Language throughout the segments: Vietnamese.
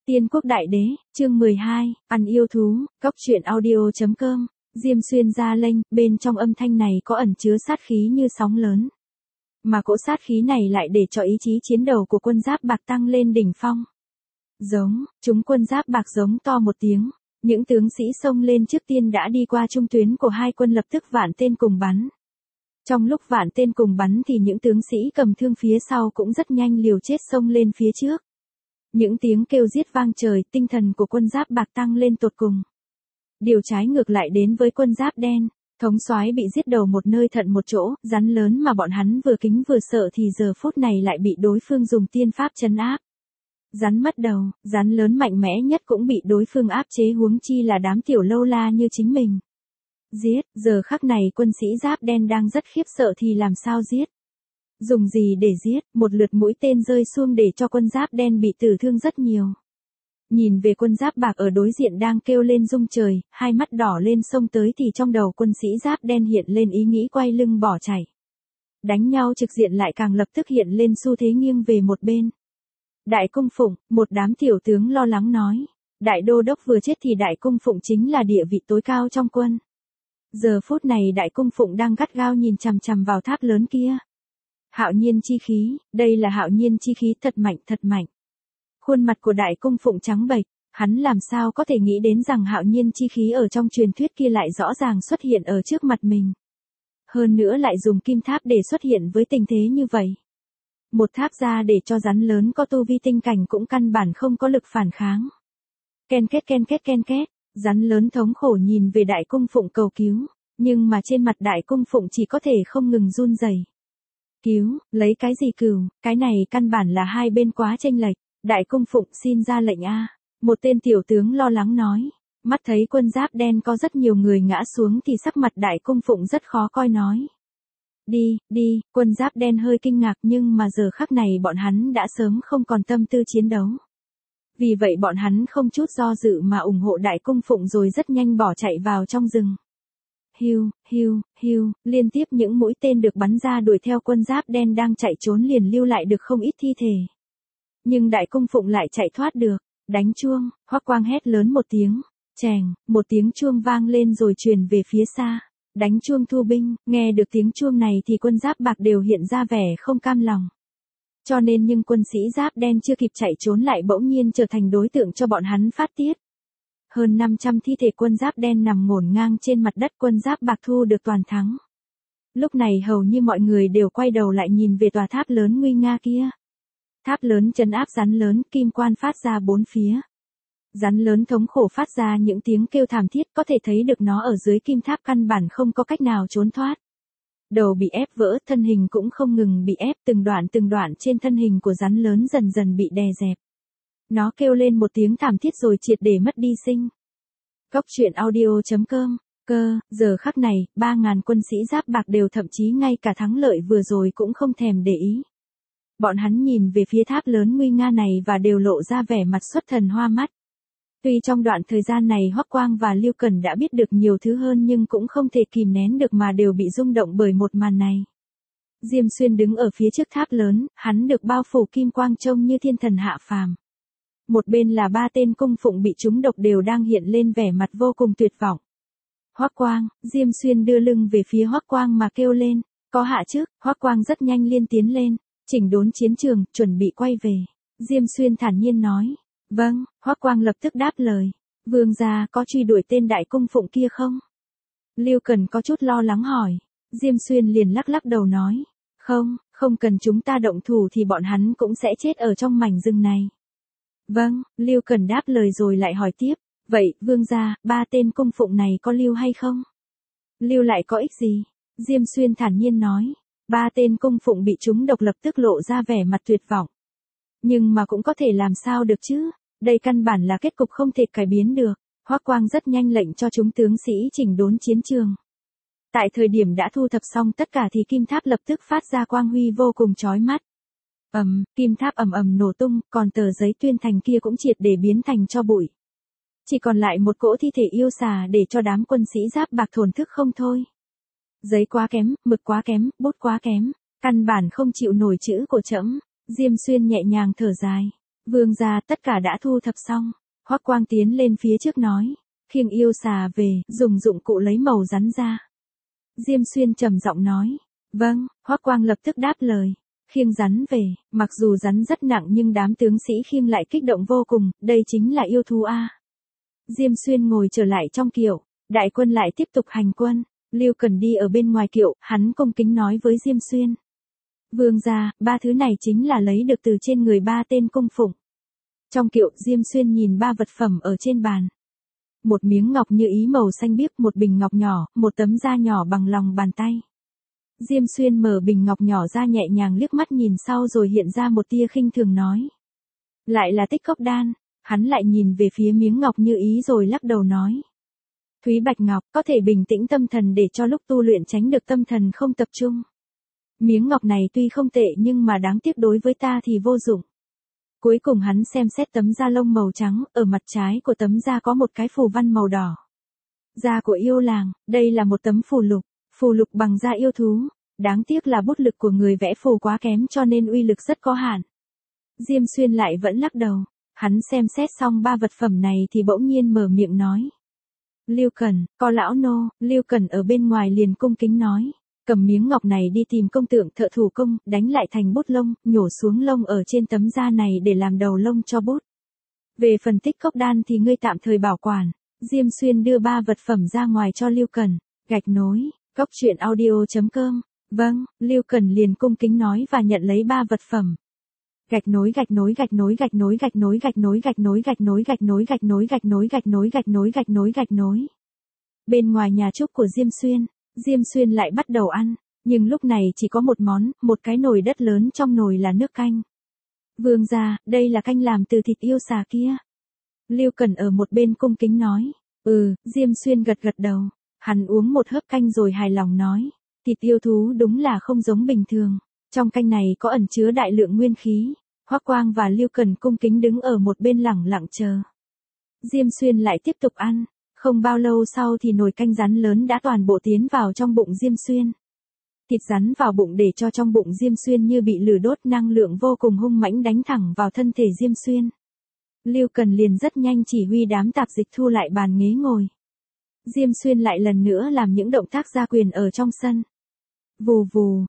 Tiên quốc đại đế, chương 12, ăn yêu thú, cóc truyện audio.com, Diêm Xuyên ra lệnh, bên trong âm thanh này có ẩn chứa sát khí như sóng lớn. Mà cỗ sát khí này lại để cho ý chí chiến đấu của quân giáp bạc tăng lên đỉnh phong. Giống, chúng quân giáp bạc giống to một tiếng, những tướng sĩ xông lên trước tiên đã đi qua trung tuyến của hai quân lập tức vạn tên cùng bắn. Trong lúc vạn tên cùng bắn thì những tướng sĩ cầm thương phía sau cũng rất nhanh liều chết xông lên phía trước. Những tiếng kêu giết vang trời, tinh thần của quân giáp bạc tăng lên tột cùng. Điều trái ngược lại đến với quân giáp đen, thống soái bị giết đầu một nơi thận một chỗ, rắn lớn mà bọn hắn vừa kính vừa sợ thì giờ phút này lại bị đối phương dùng tiên pháp trấn áp. Rắn mất đầu, rắn lớn mạnh mẽ nhất cũng bị đối phương áp chế, huống chi là đám tiểu lâu la như chính mình. Giết, giờ khắc này quân sĩ giáp đen đang rất khiếp sợ thì làm sao giết? Dùng gì để giết? Một lượt mũi tên rơi xuống để cho quân giáp đen bị tử thương rất nhiều. Nhìn về quân giáp bạc ở đối diện đang kêu lên rung trời, hai mắt đỏ lên xông tới thì trong đầu quân sĩ giáp đen hiện lên ý nghĩ quay lưng bỏ chạy. Đánh nhau trực diện lại càng lập tức hiện lên xu thế nghiêng về một bên. Đại cung phụng, một đám tiểu tướng lo lắng nói. Đại đô đốc vừa chết thì đại cung phụng chính là địa vị tối cao trong quân. Giờ phút này đại cung phụng đang gắt gao nhìn chằm chằm vào tháp lớn kia. Hạo nhiên chi khí, đây là hạo nhiên chi khí thật mạnh thật mạnh. Khuôn mặt của đại cung phụng trắng bệch, hắn làm sao có thể nghĩ đến rằng hạo nhiên chi khí ở trong truyền thuyết kia lại rõ ràng xuất hiện ở trước mặt mình. Hơn nữa lại dùng kim tháp để xuất hiện với tình thế như vậy. Một tháp ra để cho rắn lớn có tu vi tinh cảnh cũng căn bản không có lực phản kháng. Ken két, rắn lớn thống khổ nhìn về đại cung phụng cầu cứu, nhưng mà trên mặt đại cung phụng chỉ có thể không ngừng run rẩy. Cứu, lấy cái gì cừu, cái này căn bản là hai bên quá chênh lệch, đại cung phụng xin ra lệnh a. Một tên tiểu tướng lo lắng nói, mắt thấy quân giáp đen có rất nhiều người ngã xuống thì sắc mặt đại cung phụng rất khó coi nói. Đi, quân giáp đen hơi kinh ngạc nhưng mà giờ khắc này bọn hắn đã sớm không còn tâm tư chiến đấu. Vì vậy bọn hắn không chút do dự mà ủng hộ đại cung phụng rồi rất nhanh bỏ chạy vào trong rừng. Hiu, liên tiếp những mũi tên được bắn ra đuổi theo quân giáp đen đang chạy trốn liền lưu lại được không ít thi thể. Nhưng đại cung phụng lại chạy thoát được, đánh chuông, Hoắc Quang hét lớn một tiếng, chèng, một tiếng chuông vang lên rồi truyền về phía xa. Đánh chuông thu binh, nghe được tiếng chuông này thì quân giáp bạc đều hiện ra vẻ không cam lòng. Cho nên nhưng quân sĩ giáp đen chưa kịp chạy trốn lại bỗng nhiên trở thành đối tượng cho bọn hắn phát tiết. Hơn 500 thi thể quân giáp đen nằm ngổn ngang trên mặt đất, quân giáp bạc thu được toàn thắng. Lúc này hầu như mọi người đều quay đầu lại nhìn về tòa tháp lớn nguy nga kia. Tháp lớn trấn áp rắn lớn, kim quan phát ra bốn phía. Rắn lớn thống khổ phát ra những tiếng kêu thảm thiết, có thể thấy được nó ở dưới kim tháp căn bản không có cách nào trốn thoát. Đầu bị ép vỡ, thân hình cũng không ngừng bị ép, từng đoạn trên thân hình của rắn lớn dần dần bị đè dẹp. Nó kêu lên một tiếng thảm thiết rồi triệt để mất đi sinh. Cóc truyện audio.com, giờ khắc này, 3.000 quân sĩ giáp bạc đều thậm chí ngay cả thắng lợi vừa rồi cũng không thèm để ý. Bọn hắn nhìn về phía tháp lớn nguy nga này và đều lộ ra vẻ mặt xuất thần hoa mắt. Tuy trong đoạn thời gian này Hoắc Quang và Lưu Cẩn đã biết được nhiều thứ hơn nhưng cũng không thể kìm nén được mà đều bị rung động bởi một màn này. Diêm Xuyên đứng ở phía trước tháp lớn, hắn được bao phủ kim quang trông như thiên thần hạ phàm. Một bên là 3 tên cung phụng bị trúng độc đều đang hiện lên vẻ mặt vô cùng tuyệt vọng. Hoắc Quang, Diêm Xuyên đưa lưng về phía Hoắc Quang mà kêu lên, có hạ chứ? Hoắc Quang rất nhanh liên tiến lên, chỉnh đốn chiến trường, chuẩn bị quay về. Diêm Xuyên thản nhiên nói, vâng. Hoắc Quang lập tức đáp lời, vương gia có truy đuổi tên đại cung phụng kia không? Lưu Cần có chút lo lắng hỏi, Diêm Xuyên liền lắc đầu nói, không cần chúng ta động thủ thì bọn hắn cũng sẽ chết ở trong mảnh rừng này. Vâng, Lưu Cần đáp lời rồi lại hỏi tiếp, vậy, vương gia, 3 tên cung phụng này có lưu hay không? Lưu lại có ích gì? Diêm Xuyên thản nhiên nói, 3 tên cung phụng bị trúng độc lập tức lộ ra vẻ mặt tuyệt vọng. Nhưng mà cũng có thể làm sao được chứ, đây căn bản là kết cục không thể cải biến được. Hoắc Quang rất nhanh lệnh cho chúng tướng sĩ chỉnh đốn chiến trường. Tại thời điểm đã thu thập xong tất cả thì kim tháp lập tức phát ra quang huy vô cùng chói mắt. Kim tháp ầm nổ tung, còn tờ giấy tuyên thành kia cũng triệt để biến thành tro bụi. Chỉ còn lại một cỗ thi thể yêu xà để cho đám quân sĩ giáp bạc thổn thức không thôi. Giấy quá kém, mực quá kém, bút quá kém, căn bản không chịu nổi chữ của trẫm. Diêm Xuyên nhẹ nhàng thở dài. Vương gia, tất cả đã thu thập xong. Hoắc Quang tiến lên phía trước nói. Khiêng yêu xà về, dùng dụng cụ lấy màu rắn ra. Diêm Xuyên trầm giọng nói. Vâng, Hoắc Quang lập tức đáp lời. Khiêng rắn về, mặc dù rắn rất nặng nhưng đám tướng sĩ khiêng lại kích động vô cùng, đây chính là yêu thú a. Diêm Xuyên ngồi trở lại trong kiệu, đại quân lại tiếp tục hành quân. Lưu Cần đi ở bên ngoài kiệu, hắn cung kính nói với Diêm Xuyên. Vương gia, ba thứ này chính là lấy được từ trên người ba tên cung phụng. Trong kiệu, Diêm Xuyên nhìn ba vật phẩm ở trên bàn. Một miếng ngọc như ý màu xanh biếc, một bình ngọc nhỏ, một tấm da nhỏ bằng lòng bàn tay. Diêm Xuyên mở bình ngọc nhỏ ra nhẹ nhàng liếc mắt nhìn sau rồi hiện ra một tia khinh thường nói. Lại là tích cốc đan, hắn lại nhìn về phía miếng ngọc như ý rồi lắc đầu nói. Thúy bạch ngọc, có thể bình tĩnh tâm thần để cho lúc tu luyện tránh được tâm thần không tập trung. Miếng ngọc này tuy không tệ nhưng mà đáng tiếc đối với ta thì vô dụng. Cuối cùng hắn xem xét tấm da lông màu trắng, ở mặt trái của tấm da có một cái phù văn màu đỏ. Da của yêu làng, đây là một tấm phù lục bằng da yêu thú. Đáng tiếc là bút lực của người vẽ phù quá kém cho nên uy lực rất có hạn. Diêm Xuyên lại vẫn lắc đầu, hắn xem xét xong ba vật phẩm này thì bỗng nhiên mở miệng nói. Lưu Cần, có lão nô, Lưu Cần ở bên ngoài liền cung kính nói. Cầm miếng ngọc này đi tìm công tượng thợ thủ công, đánh lại thành bút lông, nhổ xuống lông ở trên tấm da này để làm đầu lông cho bút. Về phần tích cốc đan thì ngươi tạm thời bảo quản. Diêm Xuyên đưa ba vật phẩm ra ngoài cho Lưu Cần. Gạch nối, Cốc Truyện Audio.com. Vâng, Lưu Cần liền cung kính nói và nhận lấy ba vật phẩm. Gạch nối. Bên ngoài nhà trúc của Diêm Xuyên lại bắt đầu ăn, nhưng lúc này chỉ có một món, một cái nồi đất lớn, trong nồi là nước canh. Vương gia, đây là canh làm từ thịt yêu xà kia. Lưu Cần ở một bên cung kính nói. Diêm Xuyên gật đầu. Hắn uống một hớp canh rồi hài lòng nói. Thịt yêu thú đúng là không giống bình thường. Trong canh này có ẩn chứa đại lượng nguyên khí. Hoắc Quang và Lưu Cần cung kính đứng ở một bên lẳng lặng chờ. Diêm Xuyên lại tiếp tục ăn. Không bao lâu sau thì nồi canh rắn lớn đã toàn bộ tiến vào trong bụng Diêm Xuyên. Thịt rắn vào bụng để cho trong bụng Diêm Xuyên như bị lửa đốt, năng lượng vô cùng hung mãnh đánh thẳng vào thân thể Diêm Xuyên. Lưu Cần liền rất nhanh chỉ huy đám tạp dịch thu lại bàn ghế ngồi. Diêm Xuyên lại lần nữa làm những động tác gia quyền ở trong sân. Vù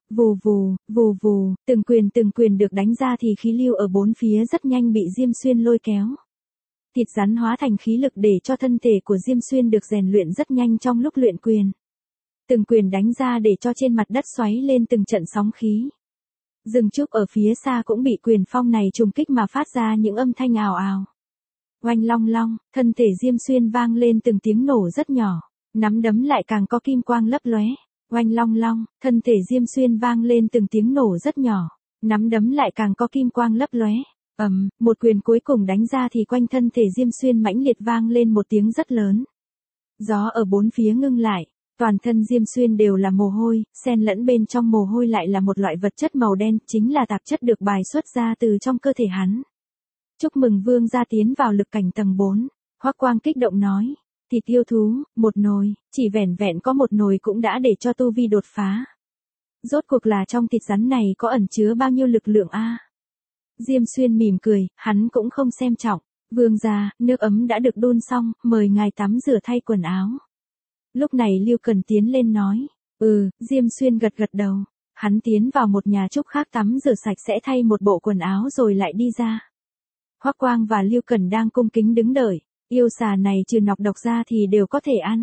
vù, từng quyền được đánh ra thì khí lưu ở bốn phía rất nhanh bị Diêm Xuyên lôi kéo. Thịt rắn hóa thành khí lực để cho thân thể của Diêm Xuyên được rèn luyện rất nhanh trong lúc luyện quyền. Từng quyền đánh ra để cho trên mặt đất xoáy lên từng trận sóng khí. Rừng trúc ở phía xa cũng bị quyền phong này trùng kích mà phát ra những âm thanh ào ào. Oanh long long, thân thể Diêm Xuyên vang lên từng tiếng nổ rất nhỏ, nắm đấm lại càng có kim quang lấp lóe. Oanh long long, thân thể Diêm Xuyên vang lên từng tiếng nổ rất nhỏ, nắm đấm lại càng có kim quang lấp lóe. Một quyền cuối cùng đánh ra thì quanh thân thể Diêm Xuyên mãnh liệt vang lên một tiếng rất lớn. Gió ở bốn phía ngưng lại, toàn thân Diêm Xuyên đều là mồ hôi, xen lẫn bên trong mồ hôi lại là một loại vật chất màu đen, chính là tạp chất được bài xuất ra từ trong cơ thể hắn. Chúc mừng vương gia tiến vào lực cảnh tầng 4, Hoắc Quang kích động nói. Thịt yêu thú, một nồi, chỉ vẻn vẹn có một nồi cũng đã để cho tu vi đột phá. Rốt cuộc là trong thịt rắn này có ẩn chứa bao nhiêu lực lượng a? Diêm Xuyên mỉm cười, hắn cũng không xem trọng. Vương gia, nước ấm đã được đun xong, mời ngài tắm rửa thay quần áo. Lúc này Lưu Cần tiến lên nói. Diêm Xuyên gật đầu. Hắn tiến vào một nhà trúc khác tắm rửa sạch sẽ thay một bộ quần áo rồi lại đi ra. Hoắc Quang và Lưu Cần đang cung kính đứng đợi. Yêu xà này trừ nọc độc ra thì đều có thể ăn.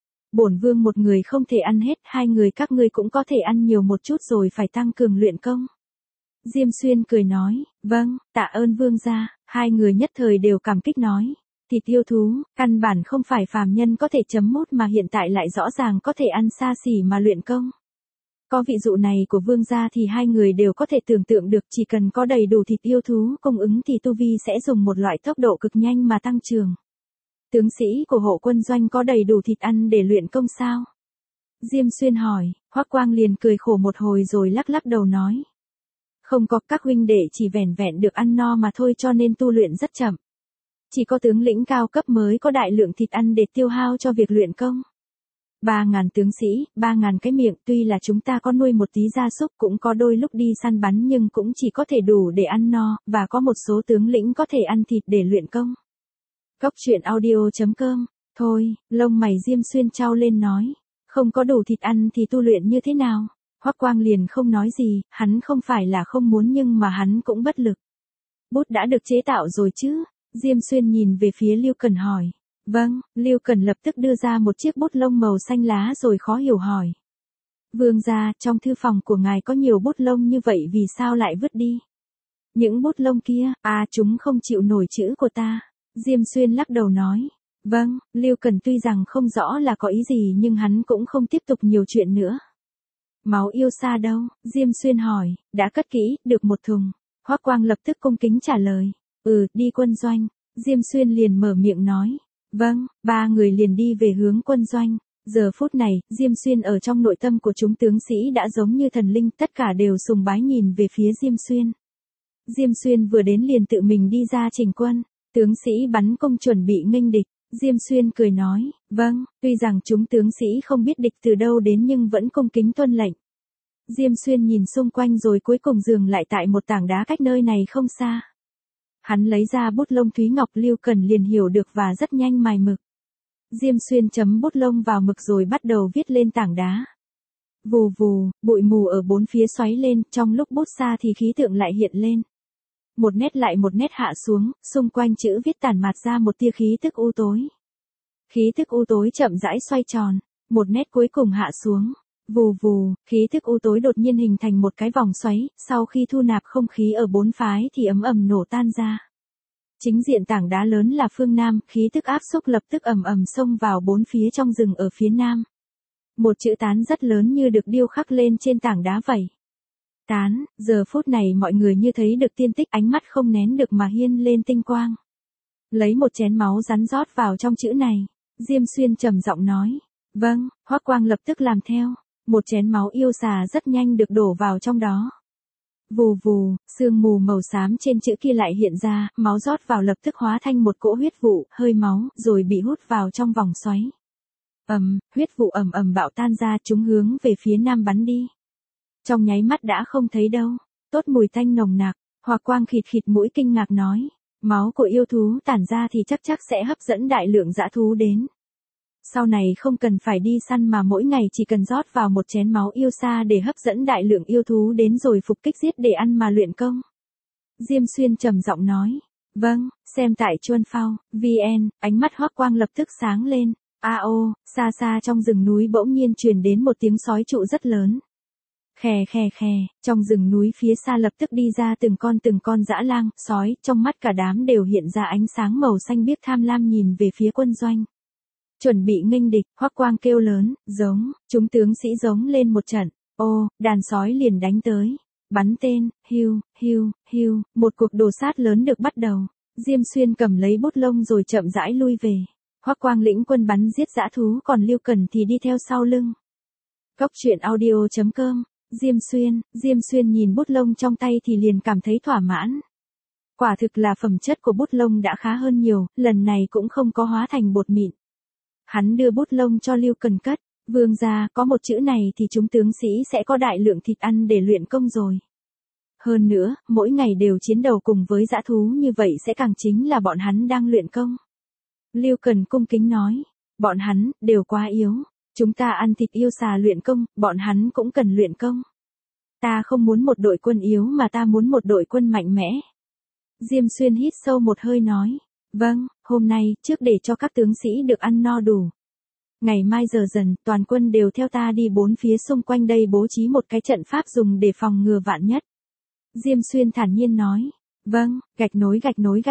Bổn vương một người không thể ăn hết, hai người các ngươi cũng có thể ăn nhiều một chút rồi phải tăng cường luyện công. Diêm Xuyên cười nói, vâng, tạ ơn vương gia, hai người nhất thời đều cảm kích nói. Thịt yêu thú, căn bản không phải phàm nhân có thể chấm mút mà hiện tại lại rõ ràng có thể ăn xa xỉ mà luyện công. Có vị dụ này của vương gia thì hai người đều có thể tưởng tượng được chỉ cần có đầy đủ thịt yêu thú cung ứng thì tu vi sẽ dùng một loại tốc độ cực nhanh mà tăng trưởng. Tướng sĩ của hộ quân doanh có đầy đủ thịt ăn để luyện công sao? Diêm Xuyên hỏi, Hoắc Quang liền cười khổ một hồi rồi lắc đầu nói. Không có, các huynh đệ chỉ vẻn vẹn được ăn no mà thôi cho nên tu luyện rất chậm. Chỉ có tướng lĩnh cao cấp mới có đại lượng thịt ăn để tiêu hao cho việc luyện công. 3.000 tướng sĩ, 3.000 cái miệng, tuy là chúng ta có nuôi một tí gia súc cũng có đôi lúc đi săn bắn nhưng cũng chỉ có thể đủ để ăn no, và có một số tướng lĩnh có thể ăn thịt để luyện công. Cốc truyện audio.com. Thôi, lông mày Diêm Xuyên chau lên nói. Không có đủ thịt ăn thì tu luyện như thế nào? Hoắc Quang liền không nói gì, hắn không phải là không muốn nhưng mà hắn cũng bất lực. Bút đã được chế tạo rồi chứ? Diêm Xuyên nhìn về phía Lưu Cần hỏi. Vâng, Lưu Cần lập tức đưa ra một chiếc bút lông màu xanh lá rồi khó hiểu hỏi. Vương gia, trong thư phòng của ngài có nhiều bút lông như vậy vì sao lại vứt đi? Những bút lông kia, chúng không chịu nổi chữ của ta. Diêm Xuyên lắc đầu nói. Vâng, Lưu Cần tuy rằng không rõ là có ý gì nhưng hắn cũng không tiếp tục nhiều chuyện nữa. Máu yêu xa đâu? Diêm Xuyên hỏi, đã cất kỹ, được một thùng. Hoắc Quang lập tức cung kính trả lời. Đi quân doanh. Diêm Xuyên liền mở miệng nói. Vâng, 3 người liền đi về hướng quân doanh. Giờ phút này, Diêm Xuyên ở trong nội tâm của chúng tướng sĩ đã giống như thần linh, tất cả đều sùng bái nhìn về phía Diêm Xuyên. Diêm Xuyên vừa đến liền tự mình đi ra chỉnh quân, tướng sĩ bắn cung chuẩn bị nghênh địch. Diêm Xuyên cười nói, vâng, tuy rằng chúng tướng sĩ không biết địch từ đâu đến nhưng vẫn cung kính tuân lệnh. Diêm Xuyên nhìn xung quanh rồi cuối cùng dừng lại tại một tảng đá cách nơi này không xa. Hắn lấy ra bút lông Thúy Ngọc, Lưu Cần liền hiểu được và rất nhanh mài mực. Diêm Xuyên chấm bút lông vào mực rồi bắt đầu viết lên tảng đá. Vù vù, bụi mù ở bốn phía xoáy lên, trong lúc bút xa thì khí tượng lại hiện lên. Một nét lại một nét hạ xuống, xung quanh chữ viết tản mạt ra một tia khí tức u tối. Khí tức u tối chậm rãi xoay tròn, một nét cuối cùng hạ xuống. Vù vù, khí tức u tối đột nhiên hình thành một cái vòng xoáy, sau khi thu nạp không khí ở bốn phái thì ầm ầm nổ tan ra. Chính diện tảng đá lớn là phương Nam, khí tức áp xúc lập tức ầm ầm xông vào bốn phía trong rừng ở phía Nam. Một chữ tán rất lớn như được điêu khắc lên trên tảng đá vậy. Tán, giờ phút này mọi người như thấy được tiên tích, ánh mắt không nén được mà hiên lên tinh quang. Lấy một chén máu rắn rót vào trong chữ này. Diêm Xuyên trầm giọng nói. Vâng, Hoắc Quang lập tức làm theo. Một chén máu yêu xà rất nhanh được đổ vào trong đó. Vù vù, sương mù màu xám trên chữ kia lại hiện ra, máu rót vào lập tức hóa thành một cỗ huyết vụ, hơi máu, rồi bị hút vào trong vòng xoáy. Huyết vụ ầm ầm bạo tan ra, chúng hướng về phía Nam bắn đi. Trong nháy mắt đã không thấy đâu. Tốt mùi tanh nồng nặc. Hoắc Quang khịt khịt mũi kinh ngạc nói. Máu của yêu thú tản ra thì chắc sẽ hấp dẫn đại lượng dã thú đến. Sau này không cần phải đi săn mà mỗi ngày chỉ cần rót vào một chén máu yêu sa để hấp dẫn đại lượng yêu thú đến rồi phục kích giết để ăn mà luyện công. Diêm Xuyên trầm giọng nói. Vâng, xem tại Chuân Phao, VN, ánh mắt Hoắc Quang lập tức sáng lên. Xa xa trong rừng núi bỗng nhiên truyền đến một tiếng sói trụ rất lớn. Khè khè khè, trong rừng núi phía xa lập tức đi ra từng con dã lang, sói, trong mắt cả đám đều hiện ra ánh sáng màu xanh biếc tham lam nhìn về phía quân doanh. Chuẩn bị nghênh địch, Hoắc Quang kêu lớn, giống, chúng tướng sĩ giống lên một trận. Đàn sói liền đánh tới. Bắn tên, hiu, một cuộc đồ sát lớn được bắt đầu. Diêm Xuyên cầm lấy bút lông rồi chậm rãi lui về. Hoắc Quang lĩnh quân bắn giết dã thú, còn Lưu Cần thì đi theo sau lưng. Cốc truyện audio.com. Diêm Xuyên nhìn bút lông trong tay thì liền cảm thấy thỏa mãn. Quả thực là phẩm chất của bút lông đã khá hơn nhiều, lần này cũng không có hóa thành bột mịn. Hắn đưa bút lông cho Lưu Cần cất. Vương gia, có một chữ này thì chúng tướng sĩ sẽ có đại lượng thịt ăn để luyện công rồi. Hơn nữa, mỗi ngày đều chiến đấu cùng với dã thú như vậy sẽ càng chính là bọn hắn đang luyện công. Lưu Cần cung kính nói. Bọn hắn, đều quá yếu. Chúng ta ăn thịt yêu xà luyện công, bọn hắn cũng cần luyện công. Ta không muốn một đội quân yếu mà ta muốn một đội quân mạnh mẽ. Diêm Xuyên hít sâu một hơi nói. Vâng, hôm nay, trước để cho các tướng sĩ được ăn no đủ. Ngày mai giờ dần, toàn quân đều theo ta đi bốn phía xung quanh đây bố trí một cái trận pháp dùng để phòng ngừa vạn nhất. Diêm Xuyên thản nhiên nói. Vâng, gạch nối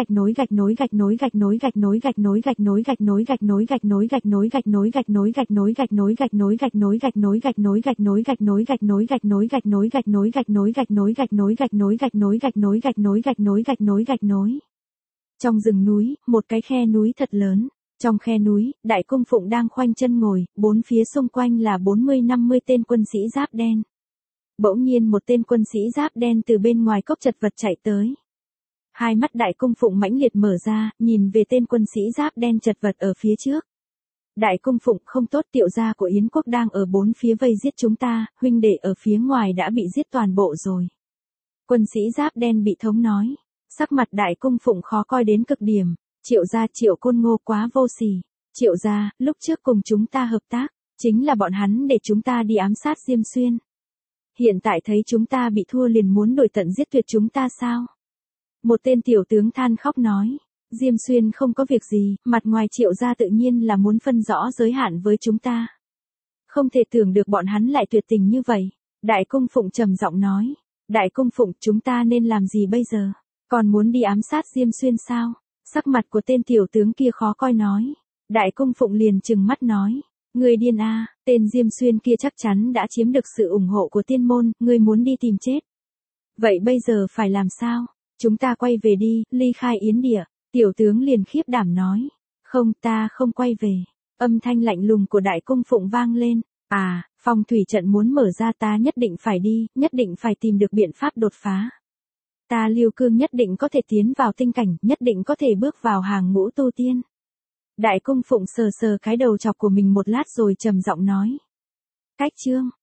Trong rừng núi, một cái khe núi thật lớn. Trong khe núi, Đại Cung Phụng đang khoanh chân ngồi, bốn phía xung quanh là 40-50 tên quân sĩ giáp đen. Bỗng nhiên một tên quân sĩ giáp đen từ bên ngoài cốc chật vật chạy tới. Hai mắt Đại Cung Phụng mãnh liệt mở ra, nhìn về tên quân sĩ giáp đen chật vật ở phía trước. Đại cung phụng không tốt, Tiệu gia của Yến quốc đang ở bốn phía vây giết chúng ta, huynh đệ ở phía ngoài đã bị giết toàn bộ rồi. Quân sĩ giáp đen bị thống nói. Sắc mặt đại cung phụng khó coi đến cực điểm. Triệu gia Triệu Côn Ngô quá vô sỉ. Triệu gia, lúc trước cùng chúng ta hợp tác, chính là bọn hắn để chúng ta đi ám sát Diêm Xuyên. Hiện tại thấy chúng ta bị thua liền muốn đuổi tận giết tuyệt chúng ta sao? Một tên tiểu tướng than khóc nói. Diêm Xuyên không có việc gì, mặt ngoài Triệu gia tự nhiên là muốn phân rõ giới hạn với chúng ta. Không thể tưởng được bọn hắn lại tuyệt tình như vậy. Đại cung phụng trầm giọng nói. Đại cung phụng, chúng ta nên làm gì bây giờ? Còn muốn đi ám sát Diêm Xuyên sao? Sắc mặt của tên tiểu tướng kia khó coi nói. Đại cung phụng liền trừng mắt nói. Ngươi điên à, tên Diêm Xuyên kia chắc chắn đã chiếm được sự ủng hộ của tiên môn, ngươi muốn đi tìm chết. Vậy bây giờ phải làm sao? Chúng ta quay về đi, ly khai Yến địa. Tiểu tướng liền khiếp đảm nói. Không, ta không quay về. Âm thanh lạnh lùng của đại cung phụng vang lên. À, phong thủy trận muốn mở ra, ta nhất định phải đi, nhất định phải tìm được biện pháp đột phá. Ta Liêu Cương nhất định có thể tiến vào tinh cảnh, nhất định có thể bước vào hàng ngũ tu tiên. Đại cung phụng sờ sờ cái đầu chọc của mình một lát rồi trầm giọng nói. Cách chương